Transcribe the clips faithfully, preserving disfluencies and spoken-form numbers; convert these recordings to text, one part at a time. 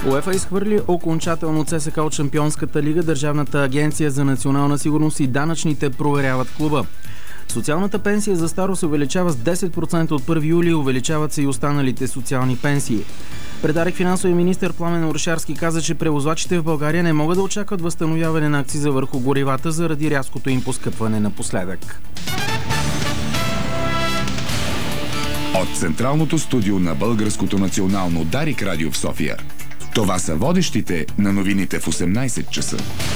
УЕФА изхвърли окончателно ЦСКА от Шампионската лига. Държавната агенция за национална сигурност и данъчните проверяват клуба. Социалната пенсия за старост се увеличава с десет процента от първи юли, увеличават се и останалите социални пенсии. Предарик финансовия министър Пламен Орешарски каза, че превозвачите в България не могат да очакват възстановяване на акциза върху горивата заради рязкото им поскъпване напоследък. От централното студио на Българското национално Дарик радио в София. Това са водещите на новините в осемнайсет часа.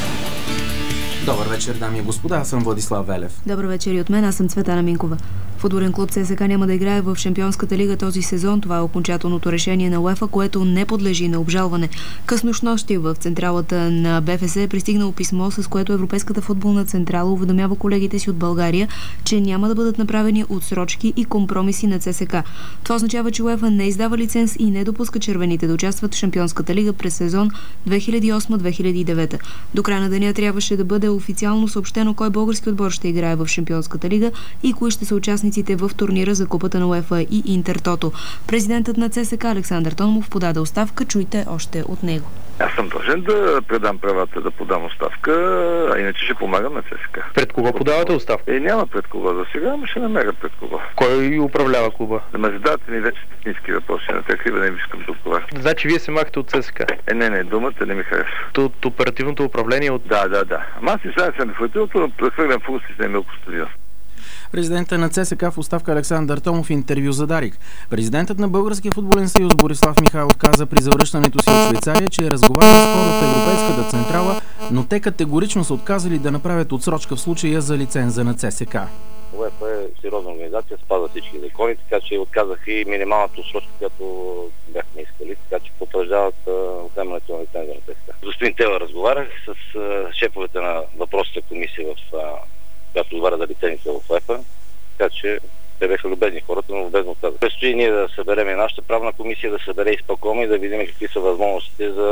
Добър вечер, дами и господа, аз съм Владислав Велев. Добър вечер и от мен, аз съм Цветана Минкова. Футболен клуб ЦСКА няма да играе в Шампионската лига този сезон. Това е окончателното решение на УЕФА, което не подлежи на обжалване. Къснощнощи в централата на БФС е пристигнало писмо, с което Европейската футболна централа уведомява колегите си от България, че няма да бъдат направени отсрочки и компромиси на ЦСКА. Това означава, че УЕФА не издава лиценз и не допуска червените да участват в Шампионската лига през сезон две хиляди и осма - две хиляди и девета. До края на деня трябваше да бъде официално съобщено кой български отбор ще играе в Шампионската лига и кои ще са участниците в турнира за Купата на УЕФА и Интертото. Президентът на ЦСКА Александър Тонмов подаде оставка. Чуйте още от него. Аз съм длъжен да предам правата да подам оставка, а иначе ще помагам на ЦСКА. Пред кого подавате оставка? Е, няма пред кого за сега, но ще намеря пред кого. Кой управлява клуба? Да ме задавате ми вече технически въпроси на тях и да не ви искам да отговарям. Значи вие се махате от ЦСКА? Е, не, не, думата не ми харесва. От оперативното управление от... Да, да, да. Ама аз не знам, съм дефективното, но прехвърлям функциите на Милко Стадионов. Президентът на ЦСКА в оставка Александър Томов в интервю за Дарик. Президентът на Българския футболен съюз Борислав Михайлов каза при завръщането си от Швейцария, че е разговарял с хора от Европейската централа, но те категорично са отказали да направят отсрочка в случая за лиценза на ЦСКА. УЕФА е сериозна организация, спазва всички закони, така че отказаха и минималната отсрочка, която бяхме искали, така че потвърждават вземането на лиценза на ЦСКА. Господин Тева разговарях с шефовете на въпросната комисия, в която отговаря за лицензите в УЕФА, така че те бяха любезни хората, но любезно отказаха. Предстои ние да съберем и нашата правна комисия, да събере изпълкома и да видим какви са възможностите за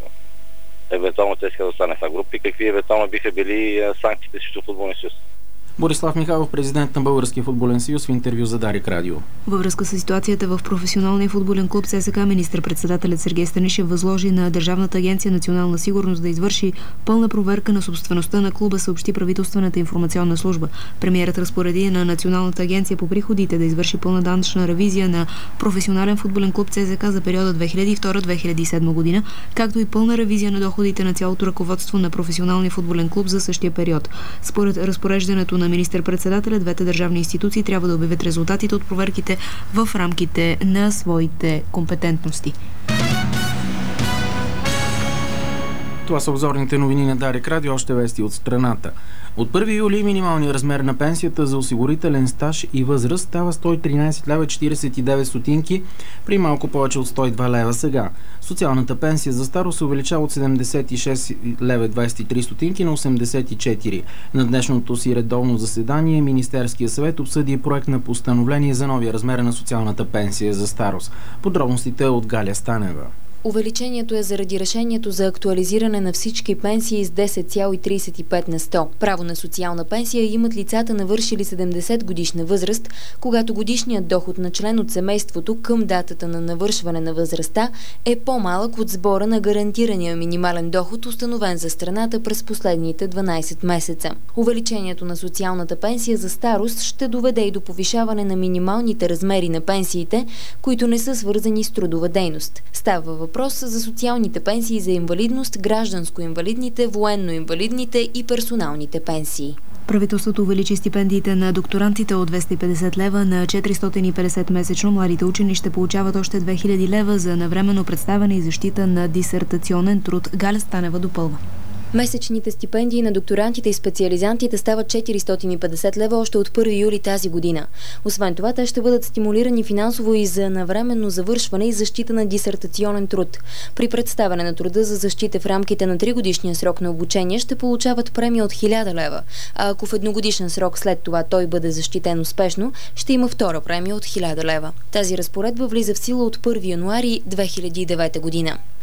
евентуално ЦСКА да остане в А група и какви евентуално биха били санкциите срещу футболния съюз. Борислав Михайлов, президент на Българския футболен съюз, в интервю за Дарик радио. Във връзка с ситуацията в професионалния футболен клуб ЦСКА, министър-председателят Сергей Станишев възложи на Държавната агенция национална сигурност да извърши пълна проверка на собствеността на клуба, съобщи правителствената информационна служба. Премиерът разпореди на Националната агенция по приходите да извърши пълна данъчна ревизия на професионален футболен клуб ЦСКА за периода две хиляди и втора - две хиляди и седма година, както и пълна ревизия на доходите на цялото ръководство на професионалния футболен клуб за същия период. Според разпореждането на министър-председателя, двете държавни институции трябва да обявят резултатите от проверките в рамките на своите компетентности. Това са обзорните новини на Дарик радио, още вести от страната. От първи юли минималният размер на пенсията за осигурителен стаж и възраст става сто и тринайсет лева четирийсет и девет стотинки при малко повече от сто и два лева сега. Социалната пенсия за старост се увеличава от седемдесет и шест лева двайсет и три стотинки на осемдесет и четири. На днешното си редовно заседание Министерския съвет обсъди проект на постановление за новия размер на социалната пенсия за старост. Подробностите от Галя Станева. Увеличението е заради решението за актуализиране на всички пенсии с десет цяло трийсет и пет на сто. Право на социална пенсия имат лицата, навършили седемдесет годишна възраст, когато годишният доход на член от семейството към датата на навършване на възрастта е по-малък от сбора на гарантирания минимален доход, установен за страната през последните дванайсет месеца. Увеличението на социалната пенсия за старост ще доведе и до повишаване на минималните размери на пенсиите, които не са свързани с трудова дейност. Става въпрос за социалните пенсии за инвалидност, гражданско-инвалидните, военно-инвалидните и персоналните пенсии. Правителството увеличи стипендиите на докторантите от двеста и петдесет лева на четиристотин и петдесет месечно. Младите учени ще получават още две хиляди лева за навременно представяне и защита на дисертационен труд. Галя Станева допълва. Месечните стипендии на докторантите и специализантите стават четиристотин и петдесет лева още от първи юли тази година. Освен това, те ще бъдат стимулирани финансово и за навременно завършване и защита на дисертационен труд. При представяне на труда за защита в рамките на тригодишния срок на обучение ще получават премия от хиляда лева, а ако в едногодишен срок след това той бъде защитен успешно, ще има втора премия от хиляда лева. Тази разпоредба влиза в сила от първи януари две хиляди и девета година.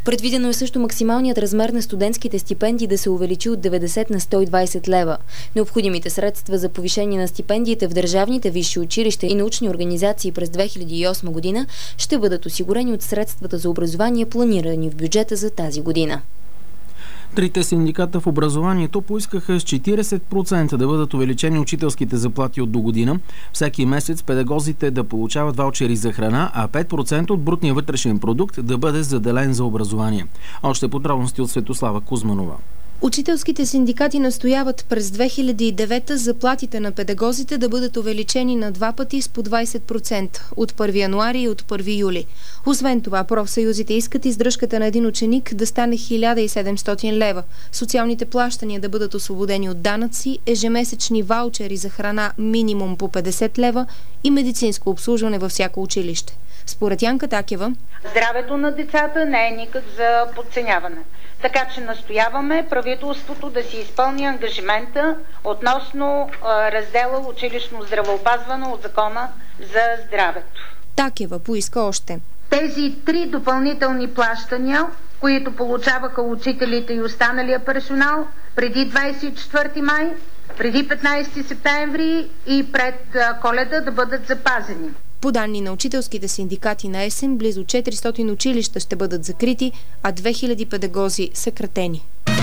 Предвидено е също максималният размер на студентските стипендии да се увеличи от деветдесет на сто и двадесет лева. Необходимите средства за повишение на стипендиите в държавните висши училища и научни организации през две хиляди и осма година ще бъдат осигурени от средствата за образование, планирани в бюджета за тази година. Трите синдиката в образованието поискаха с четиридесет процента да бъдат увеличени учителските заплати от до година. Всеки месец педагозите да получават ваучери за храна, а пет процента от брутния вътрешен продукт да бъде заделен за образование. Още подробности от Светослава Кузманова. Учителските синдикати настояват през две хиляди и девета заплатите на педагозите да бъдат увеличени на два пъти с по двадесет процента от първи януари и от първи юли. Освен това, профсъюзите искат издръжката на един ученик да стане хиляда и седемстотин лева, социалните плащания да бъдат освободени от данъци, ежемесечни ваучери за храна минимум по петдесет лева и медицинско обслужване във всяко училище. Според Янка Такева, здравето на децата не е никак за подценяване. Така че настояваме правителството да си изпълни ангажимента относно а, раздела училищно здравеопазване от Закона за здравето. Такева поиска още. Тези три допълнителни плащания, които получаваха учителите и останалия персонал преди двадесет и четвърти май, преди петнадесети септември и пред а, Коледа, да бъдат запазени. По данни на учителските синдикати на есен, близо четиристотин училища ще бъдат закрити, а две хиляди педагози съкратени.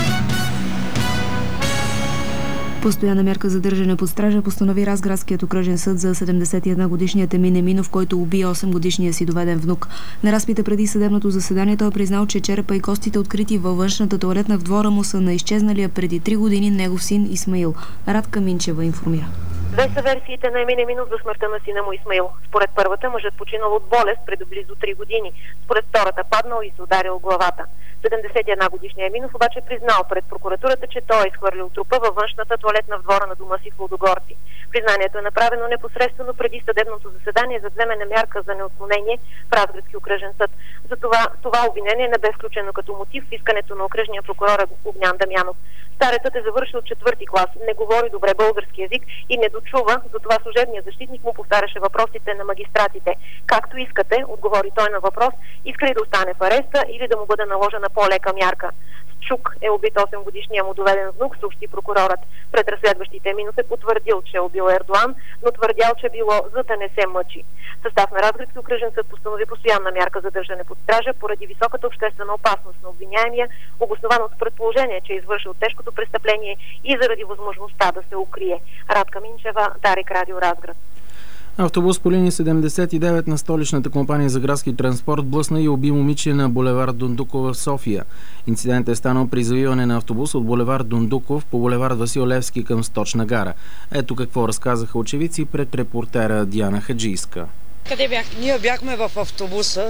Постоянна мярка за държане под стража постанови Разградският окръжен съд за седемдесет и една годишният Емин Еминов, който уби осем годишния си доведен внук. На разпита преди съдебното заседание той е признал, че черепа и костите, открити във външната тоалетна в двора му, са на изчезналия преди три години негов син Исмаил. Радка Минчева информира. Две са версиите на Емин Еминов за смъртта на сина му Исмаил. Според първата, мъжът починал от болест преди близо три години. Според втората, паднал и се ударил главата. седемдесет и една годишният Еминов обаче признал пред прокуратурата, че той е изхвърлил трупа във външната тоалетна в двора на дома си в Лудогорци. Признанието е направено непосредствено преди съдебното заседание за вземане мярка за неотклонение в Разградски окръжен съд. Затова това обвинение не бе включено като мотив в искането на окръжния прокурор Огнян Дамянов. Старецът е завършил четвърти клас, не говори добре български език и не дочува, затова служебният защитник му повтаряше въпросите на магистратите. Както искате, отговори той на въпрос, иска ли да остане в ареста или да му бъде наложена по-лека мярка. Чук е убит осем годишния му доведен внук, съобщи прокурорът. Пред разследващите Еминов е потвърдил, че е убил Ердоан, но твърдял, че било за да не се мъчи. Състав на Разградски окръжен съд постанови постоянна мярка за държане под стража поради високата обществена опасност на обвиняемия, обосновано с предположение, че е извършил тежкото престъпление и заради възможността да се укрие. Радка Минчева, Дарик Радио Разград. Автобус по линия седемдесет и девет на столичната компания за градски транспорт блъсна и уби момиче на булевард Дондуков в София. Инцидентът е станал при завиване на автобус от булевард Дондуков по булевард Васил Левски към Сточна гара. Ето какво разказаха очевидци пред репортера Диана Хаджийска. Къде бяхте? Ние бяхме в автобуса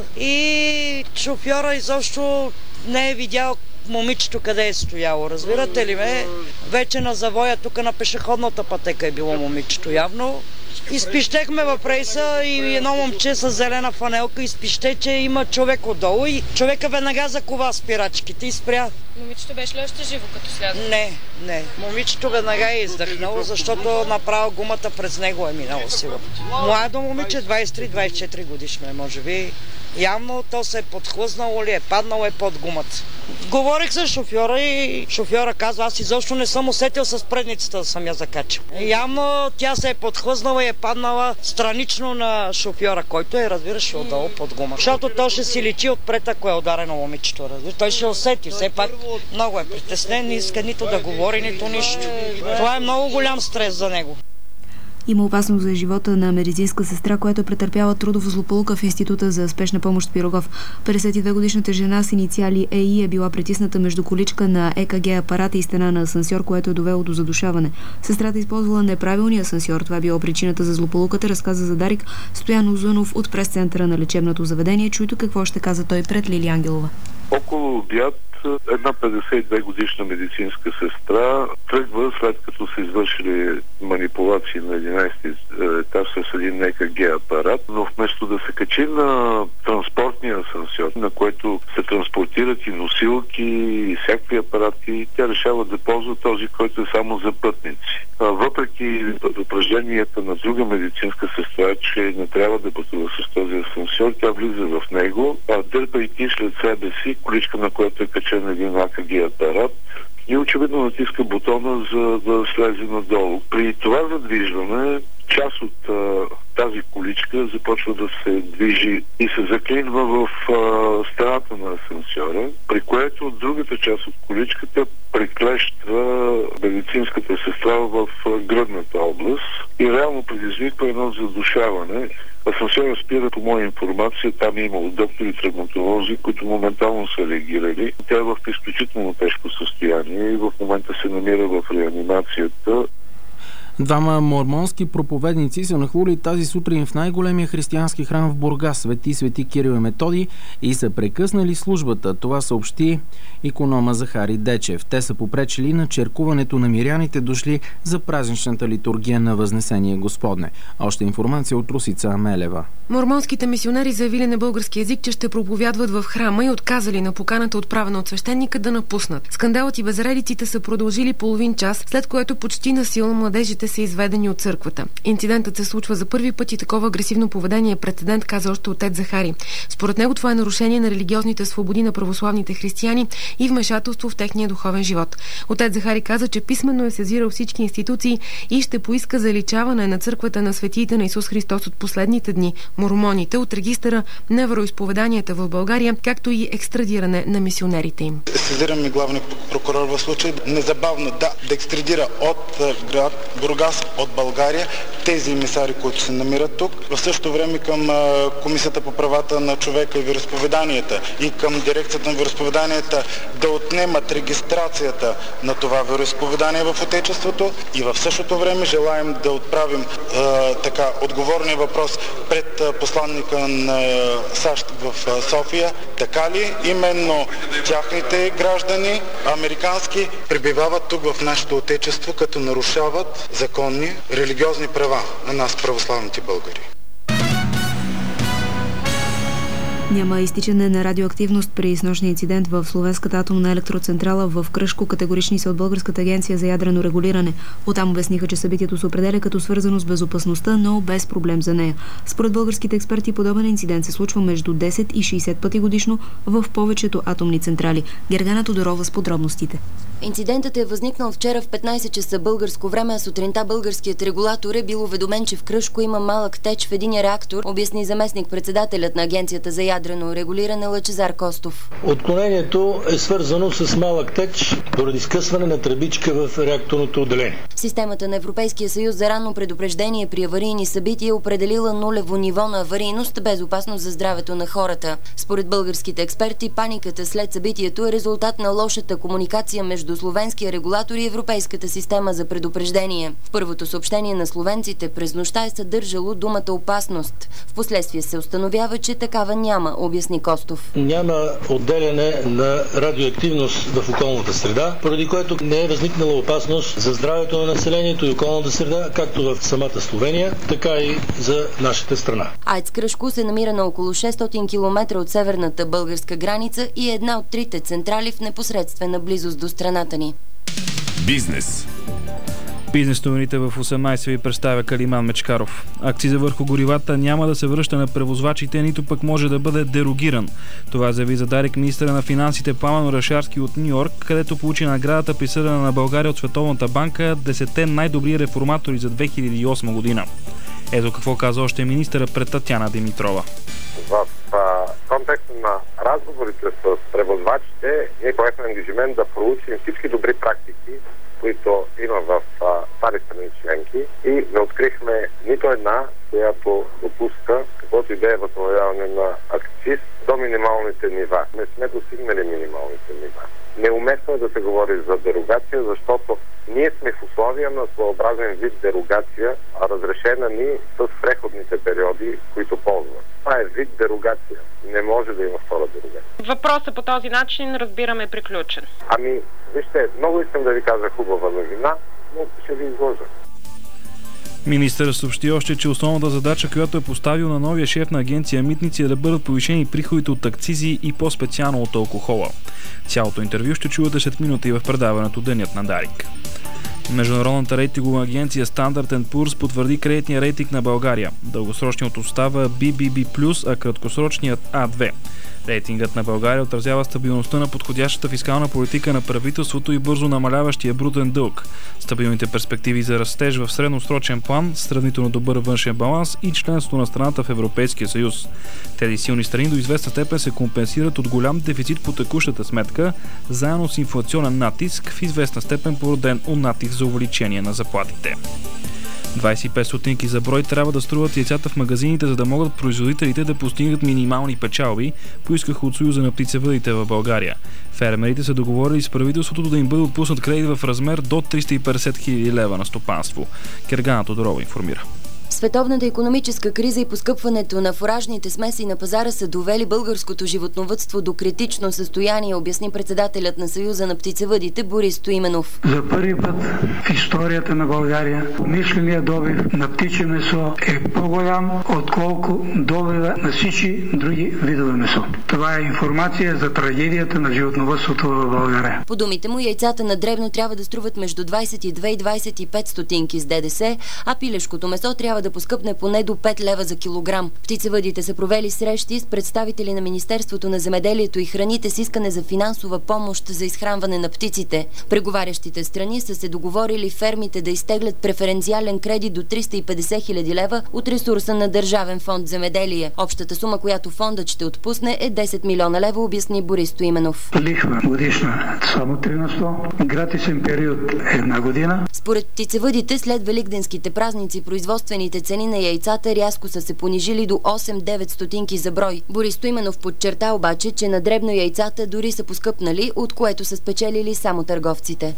и шофьора изобщо не е видял момичето къде е стояло. Разбирате ли ме? Вече на завоя, тук на пешеходната пътека е било момичето явно. Изпищехме в рейса и едно момче с зелена фанелка изпище, че има човек отдолу и човека веднага закова спирачките и спря. Момичето беше ли още живо като сляза? Не, не. Момичето веднага е издъхнало, защото направо гумата през него е минало сигурно. Младо момиче, двадесет и три двадесет и четири годишно е, може би. Явно то се е подхлъзнало ли е, паднало е под гумата. Говорих с шофьора и шофьора казва, аз изобщо не съм усетил с предницата да съм я закачил. Явно тя се е подхлъзнала и е паднала странично на шофьора, който е, разбираш, отдолу под гума. Защото то ще си личи отпред, ако е ударено момичето, разбираш. Той ще усети, все пак много е притеснен, не иска нито да говори, нито нищо. Това е много голям стрес за него. Има опасност за живота на медицинска сестра, която е претърпяла трудова злополука в Института за спешна помощ в Пирогов. петдесет и две годишната жена с инициали ЕИ е била притисната между количка на ЕКГ апарата и стена на асансьор, което е довело до задушаване. Сестрата използвала неправилния асансьор. Това е било причината за злополуката, разказа за Дарик Стоян Озунов от прес-центъра на лечебното заведение. Чуйто какво ще каза той пред Лили Ангелова. Около обяд една петдесет и две годишна медицинска сестра тръгва, след като са извършили манипулации на единадесети етаж с един ЕКГ апарат, но вместо да се качи на транспортния работния асансьор, на което се транспортират и носилки, и всякакви апарати. Тя решава да ползва този, който е само за пътници. А, въпреки предупрежденията на друга медицинска сестра, че не трябва да пътува с този асансьор, тя влиза в него, а, дърпайки след себе си количка, на която е качен един А К Г апарат, и очевидно натиска бутона, за да слезе надолу. При това задвижване част от а, тази количка започва да се движи и се заклинва в а, стената на асансьора, при което другата част от количката приклещва медицинската сестра в а, гръдната област и реално предизвиква едно задушаване. Асансьора спира, по моя информация, там е имало доктори травматолози, които моментално са реагирали. Тя е в изключително тежко състояние и в момента се намира в реанимацията. Двама мормонски проповедници са нахлули тази сутрин в най-големия християнски храм в Бургас, Свети Свети Кирил и Методий, и са прекъснали службата. Това съобщи иконома Захари Дечев. Те са попречили на черкуването на миряните, дошли за празничната литургия на Възнесение Господне. Още информация от Русица Амелева. Мормонските мисионери заявили на български език, че ще проповядват в храма и отказали на поканата, отправена от свещеника, да напуснат. Скандалът и безредиците са продължили половин час, след което почти насилно младежите са изведени от църквата. Инцидентът се случва за първи път и такова агресивно поведение е прецедент, каза още отец Захари. Според него това е нарушение на религиозните свободи на православните християни и вмешателство в техния духовен живот. Отец Захари каза, че писменно е сезирал всички институции и ще поиска заличаване на църквата на светиите на Исус Христос от последните дни, мормоните, от регистъра на вероизповеданията в България, както и екстрадиране на мисионерите им. Сезираме главния прокурор в случай незабавно да, да екстрадира от град Бургас, от България, тези емисари, които се намират тук. В същото време към Комисията по правата на човека и вероизповеданията и към Дирекцията на вероизповеданията да отнемат регистрацията на това вероизповедание в Отечеството, и в същото време желаем да отправим е, така отговорния въпрос пред посланника на САЩ в София. Така ли именно тяхните граждани, американски, пребивават тук в нашето Отечество, като нарушават законни религиозни права на нас, православните българи? Няма изтичане на радиоактивност при снощния инцидент в Словенската атомна електроцентрала в Кръшко. Категорични са от Българската агенция за ядрено регулиране. Оттам обясниха, че събитието се определя като свързано с безопасността, но без проблем за нея. Според българските експерти, подобен инцидент се случва между десет и шейсет пъти годишно в повечето атомни централи. Гергана Тодорова с подробностите. Инцидентът е възникнал вчера в петнайсет часа българско време, а сутринта българският регулатор е бил уведомен, че в Кръшко има малък теч в единия реактор, обясни заместник-председателят на агенцията за ядрено регулиране Лъчезар Костов. Отклонението е свързано с малък теч поради скъсване на тръбичка в реакторното отделение. Системата на Европейския съюз за ранно предупреждение при аварийни събития е определила нулево ниво на аварийност, без опасност за здравето на хората. Според българските експерти, паниката след събитието е резултат на лошата комуникация между словенския регулатор и Европейската система за предупреждение. В първото съобщение на словенците през нощта е съдържало думата опасност. Впоследствие се установява, че такава няма, обясни Костов. Няма отделяне на радиоактивност в околната среда, поради което не е възникнала опасност за здравето на населението и околната среда, както в самата Словения, така и за нашата страна. АЕЦ Кръшко се намира на около шестстотин километра от северната българска граница и е една от трите централи в непосредствена близост до страната ни. Бизнес. Бизнес новините в осемнайсет ви представя Калиман Мечкаров. Акциза върху горивата няма да се връща на превозвачите, нито пък може да бъде дерогиран. Това заяви за Дарик министъра на финансите Пламен Орешарски от Ню Йорк, където получи наградата, присъдена на България от Световната банка десетте най-добри реформатори за две хиляди и осма година. Ето какво каза още министъра пред Татяна Димитрова. В а, контекста на разговорите с превозвачите ние поехме ангажимент да проучим всички добри практики, които има в стари страни членки, и не открихме нито една, която допуска каквото и да е възстановяване на акциз до минималните нива. Не сме достигнали минималните нива. Неуместно е да се говори за дерогация, защото ние сме в условия на своеобразен вид дерогация, а разрешена ни с преходните периоди, които ползваме. Това е вид дерогация. Не може да има втора дерогация. Въпросът по този начин, разбираме, приключен. Ами, вижте, много искам да ви кажа хубава новина, но ще ви изложа. Министърът съобщи още, че основната задача, която е поставил на новия шеф на агенция Митници, е да бъдат повишени приходите от акцизи и по-специално от алкохола. Цялото интервю ще чувате след минути в предаването Денят на Дарик. Международната рейтингова агенция Standard енд Poor's потвърди кредитния рейтинг на България. Дългосрочният остава би би би плюс, а краткосрочният А две. Рейтингът на България отразява стабилността на подходящата фискална политика на правителството и бързо намаляващия брутен дълг, стабилните перспективи за растеж в средносрочен план, сравнително добър външен баланс и членство на страната в Европейския съюз. Тези силни страни до известна степен се компенсират от голям дефицит по текущата сметка, заедно с инфлационен натиск, в известна степен породен от натиск за увеличение на заплатите. двадесет и пет стотинки за брой трябва да струват яйцата в магазините, за да могат производителите да постигнат минимални печалби, поискаха от Съюза на птицевъдите в България. Фермерите са договорили с правителството да им бъде отпуснат кредит в размер до триста и петдесет хиляди лева на стопанство. Кергана Тодорова информира. Световната икономическа криза и поскъпването на фуражните смеси на пазара са довели българското животновъдство до критично състояние, обясни председателят на Съюза на птицевъдите Борис Стоименов. За първи път в историята на България промишленият добив на птиче месо е по-голям, отколко добива на всички други видове месо. Това е информация за трагедията на животновъдството в България. По думите му, яйцата на дребно трябва да струват между двадесет и две и двадесет и пет стотинки с ДДС, а пилешкото месо трябва да поскъпне поне до пет лева за килограм. Птицевъдите са провели срещи с представители на Министерството на земеделието и храните с искане за финансова помощ за изхранване на птиците. Преговарящите страни са се договорили фермите да изтеглят преференциален кредит до триста и петдесет хиляди лева от ресурса на Държавен фонд земеделие. Общата сума, която фондът ще отпусне, е десет милиона лева, обясни Борис Стоименов. Лихва годишна само три на сто, гратисен период една година. Според птицевъдите, след великденските празници производствените цени на яйцата рязко са се понижили до осем-девет стотинки за брой. Борис Стоименов подчерта обаче, че на дребно яйцата дори са поскъпнали, от което са спечелили само търговците.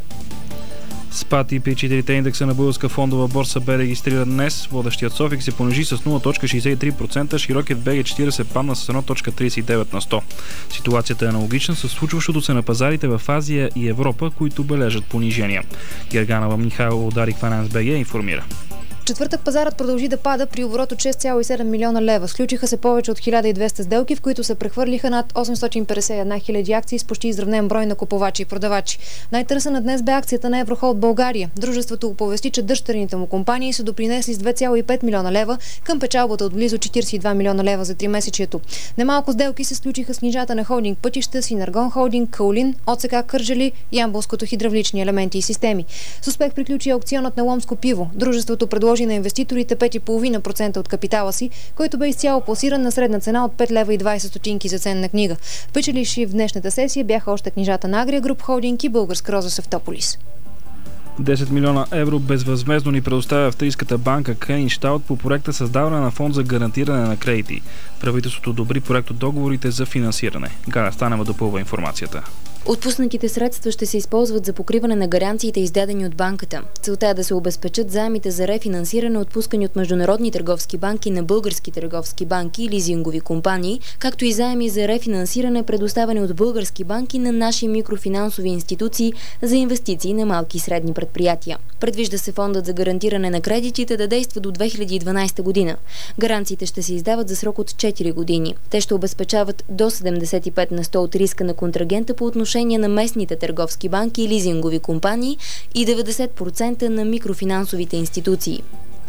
Спад и при четирите индекса на българска фондова борса бе регистриран днес. Водещият Софик се понижи с нула цяло шестдесет и три процента, широкият Б Г четиридесет падна с едно цяло тридесет и девет на сто. Ситуацията е аналогична с случващото се на пазарите в Азия и Европа, които бележат понижения. Герганова Михайлова, Дарик Финанс БГ информира. Четвъртък пазарът продължи да пада при оборот от шест цяло и седем милиона лева. Сключиха се повече от хиляда и двеста сделки, в които се прехвърлиха над осемстотин петдесет и една хиляди акции с почти изравнен брой на купувачи и продавачи. Най-търсена днес бе акцията на Еврохолд България. Дружеството оповести, че дъщерните му компании са допринесли с две цяло и пет милиона лева към печалбата от близо четиридесет и два милиона лева за тримесечието. Немалко сделки се сключиха с книжата на холдинг Пътища, Синергон холдинг, Каолин, ОЦК Кърджали и Ямболското хидравлични елементи и системи. С успех приключи аукционът на Ломско пиво. Дружеството предложи на инвеститорите пет цяло и пет процента от капитала си, който бе изцяло пласиран на средна цена от пет лева и двадесет стотинки за ценна книга. Печеливши в днешната сесия бяха още книжата на Агрия Груп Холдинг и Българска роза Севтополис. десет милиона евро безвъзмездно ни предоставя австрийската банка Крейнщалт по проекта създаване на фонд за гарантиране на кредити. Правителството одобри проект от договорите за финансиране. Галя Станева допълва информацията. Отпуснатите средства ще се използват за покриване на гаранциите, издадени от банката. Целта е да се обезпечат заемите за рефинансиране, отпускани от международни търговски банки на български търговски банки и лизингови компании, както и заеми за рефинансиране, предоставени от български банки на наши микрофинансови институции за инвестиции на малки и средни предприятия. Предвижда се фондът за гарантиране на кредитите да действа до две хиляди и дванадесета година. Гаранциите ще се издават за срок от четири години. Те ще обезпечават до седемдесет и пет на сто от риска на контрагента по отношение на местните търговски банки и лизингови компании и деветдесет процента на микрофинансовите институции.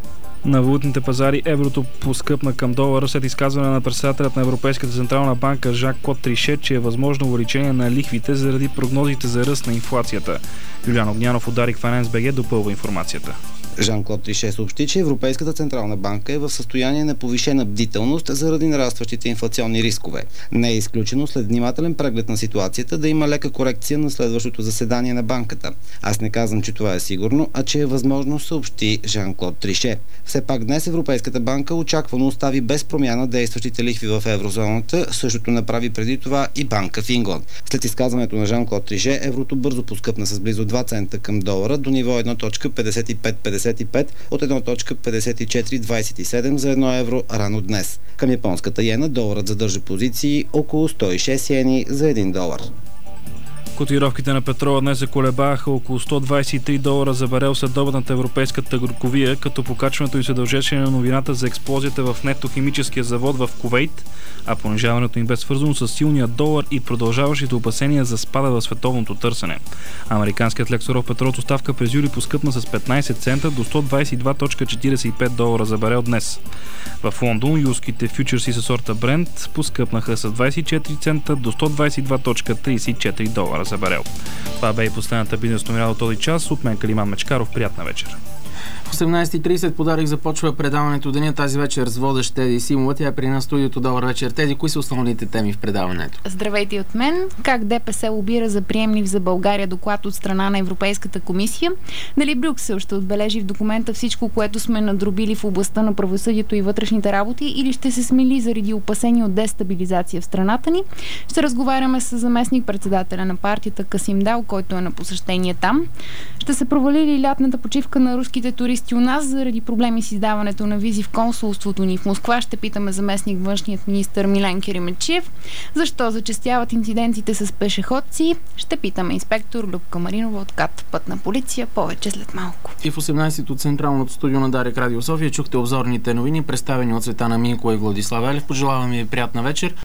На валутните пазари еврото поскъпна към долара след изказване на председателят на Европейската централна банка Жан-Клод Трише, че е възможно увеличение на лихвите заради прогнозите за ръст на инфлацията. Юлиан Огнянов от Дарик Финанс БГ допълва информацията. Жан-Клод Трише съобщи, че Европейската централна банка е в състояние на повишена бдителност заради нарастващите инфлационни рискове. Не е изключено след внимателен преглед на ситуацията да има лека корекция на следващото заседание на банката. Аз не казвам, че това е сигурно, а че е възможно, съобщи Жан-Клод Трише. Все пак днес Европейската банка очаквано остави без промяна действащите лихви в еврозоната, същото направи преди това и Банка в Ингланд. След изказването на Жан-Клод Трише, еврото бързо поскъпна с близо два цента към долара до ниво едно цяло петдесет и пет петдесет и пет от едно цяло петдесет и четири двадесет и седем за едно евро рано днес. Към японската йена доларът задържа позиции около сто и шест йени за един долар. Котировките на петрола днес се колебаха около сто двадесет и три долара за барел следобедната европейска търговия, като покачването й се дължеше на новината за експлозията в нефтохимическия завод в Кувейт, а понижаването им бе свързано с силния долар и продължаващите опасения за спада в световното търсене. Американският лексуров петрол доставка през юли поскъпна с петнадесет цента до сто двадесет и два цяло четиридесет и пет долара за барел днес. В Лондон юлските фьючерси със сорта Brent поскъпнаха с двадесет и четири цента до сто двадесет и два цяло тридесет и четири долара за барел. Това бе и последната бизнес новина от този час. От мен Калиман Мечкаров. Приятна вечер. В осемнадесет и тридесет подарък започва предаването деня тази вечер с водещ Теди Симова. Тя е при нас в студиото. Добър вечер, Теди. Кои са основните теми в предаването? Здравейте от мен. Как ДПС лобира за приемлив за България доклад от страна на Европейската комисия? Дали Брюксел ще отбележи в документа всичко, което сме надробили в областта на правосъдието и вътрешните работи, или ще се смили заради опасения от дестабилизация в страната ни? Ще разговаряме с заместник-председателя на партията Касим Дал, който е на посещение там. Ще се провали ли лятната почивка на руските туристи у нас заради проблеми с издаването на визи в консулството ни в Москва? Ще питаме заместник външният министър Милен Керимечиев. Защо зачестяват инцидентите с пешеходци? Ще питаме инспектор Любка Маринова от КАТ Пътна полиция. Повече след малко. И в осемнадесет от централното студио на Дарик Радио София чухте обзорните новини, представени от Цветана Минкова и Владислав Елев. Пожелаваме ви приятна вечер.